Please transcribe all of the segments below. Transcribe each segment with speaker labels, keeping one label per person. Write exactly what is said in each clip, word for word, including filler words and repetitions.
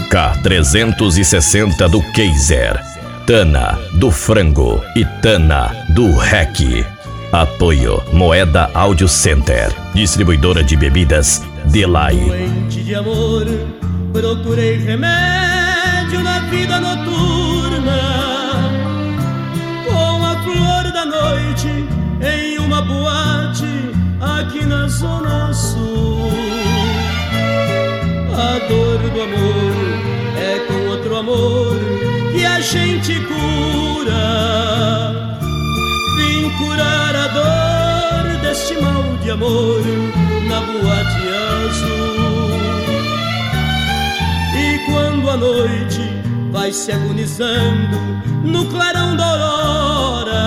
Speaker 1: K trezentos e sessenta do Kaiser, Tana do Frango e Tana do Rec. Apoio Moeda Audio Center, distribuidora de bebidas Delay.
Speaker 2: Doente de amor, procurei remédio na vida noturna, com a flor da noite em uma boate aqui na Zona Sul. A dor do amor é com outro amor que a gente cura. Vim curar a dor deste mal de amor na boate azul. E quando a noite vai se agonizando no clarão da aurora,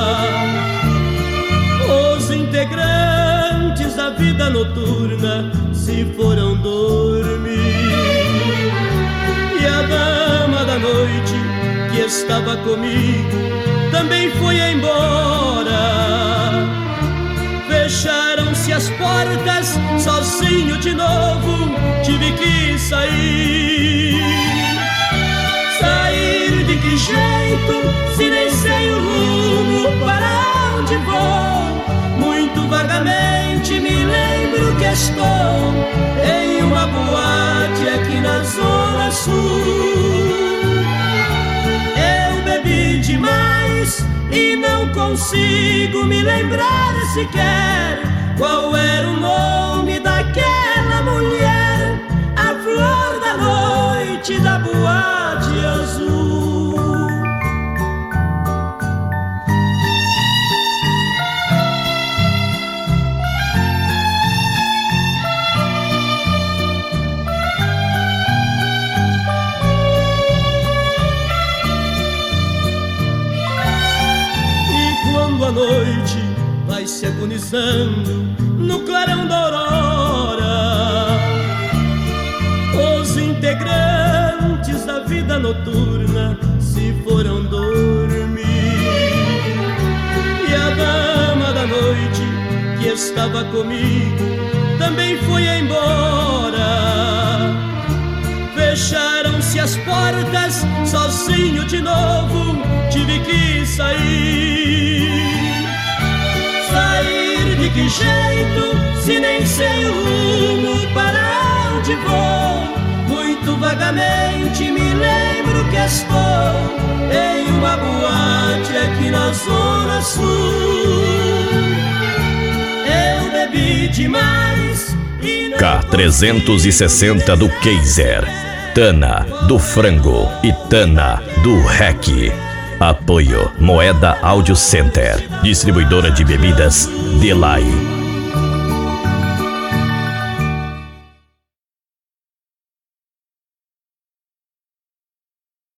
Speaker 2: os integrantes da vida noturna se foram dormir. E a dama da noite que estava comigo também foi embora. Fecharam-se as portas, sozinho de novo tive que sair. Sair de que jeito, se nem sei o rumo para onde vou? Muito vagamente me lembro que estou em uma boate aqui na Zona Sul. Eu bebi demais e não consigo me lembrar sequer qual era o nome daquela mulher, a flor da noite da boate azul. A noite vai se agonizando no clarão da aurora, os integrantes da vida noturna se foram dormir. E a dama da noite que estava comigo também foi embora. Fecharam-se as portas, sozinho de novo tive que sair. Sair de que jeito, se nem sei o rumo para onde vou? Muito vagamente me lembro que estou em uma boate aqui na Zona Sul. Eu bebi demais e não
Speaker 1: K trezentos e sessenta do Kaiser, Tana do Frango e Tana do Rec. Apoio Moeda Audio Center, distribuidora de bebidas Delay.